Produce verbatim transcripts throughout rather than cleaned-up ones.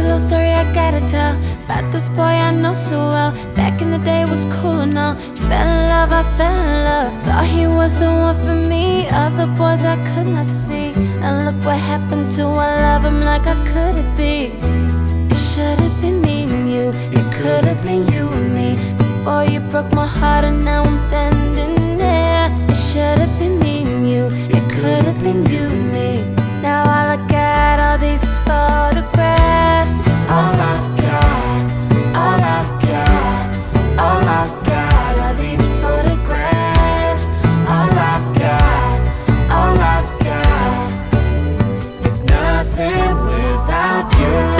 little story I gotta tell about this boy I know so well. Back in the day it was cool and all. Fell in love, I fell in love. Thought he was the one for me. Other boys I could not see. Now look what happened to I love him like I could it be. It should have been me and you. It could have been you and me. Before you broke my heart and now I'm standing there. It should have been me and you. It could have been you and me. Now I look at all these photographs. All I've got, all I've got, all I've got are these photographs. All I've got, all I've got is nothing without you.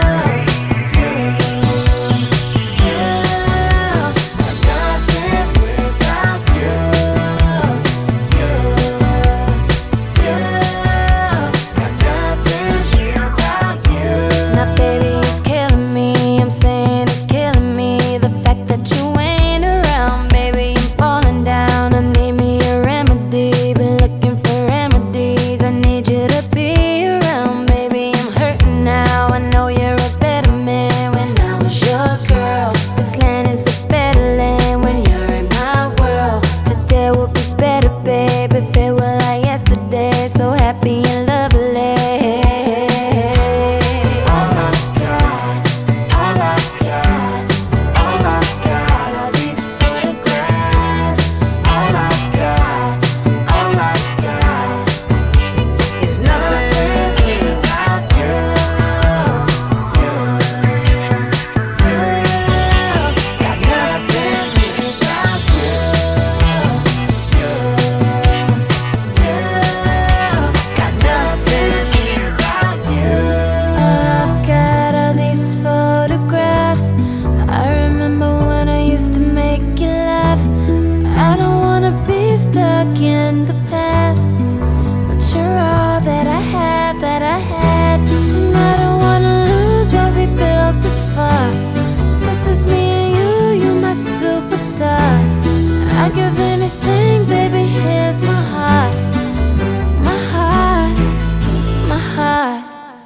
In the past, but you're all that I had, that I had, and I don't wanna lose what we built this far. This is me and you, you my superstar. I'd give anything, baby, here's my heart, my heart, my heart.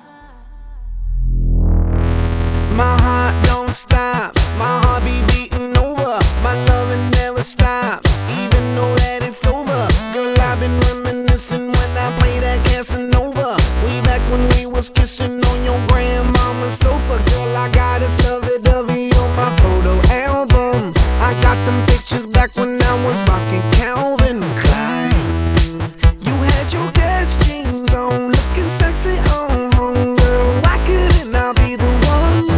My heart don't stop, my heart be beating over. My loving never stops, even though that it's over. Girl, I've been reminiscing when I played that Casanova. Way back when we was kissing on your grandmama's sofa. Girl, I got a lovey-dovey on my photo album. I got them pictures back when I was rocking Calvin Klein. You had your Guess jeans on, looking sexy on home. Girl, why couldn't I be the one?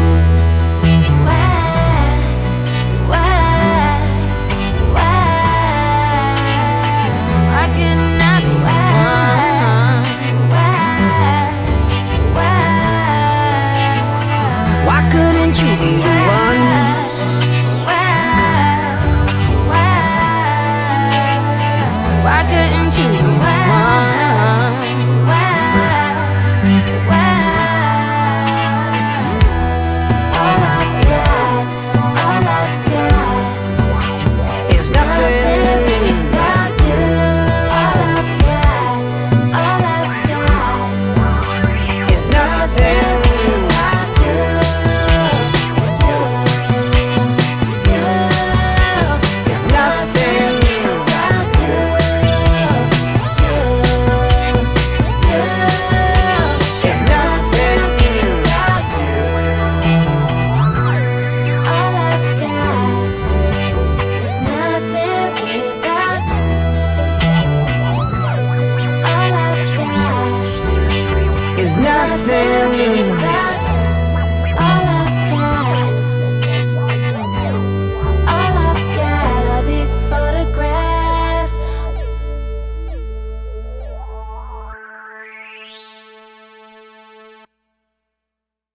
Why couldn't you be